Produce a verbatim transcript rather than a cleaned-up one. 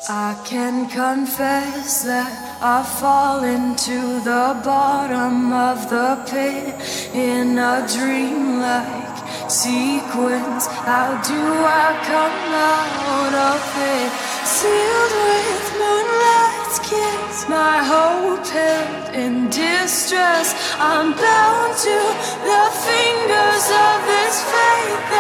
I can confess that I fall into the bottom of the pit in a dreamlike sequence. How do I come out of it? Sealed with moonlight's kiss, my hope held in distress. I'm bound to the fingers of this faith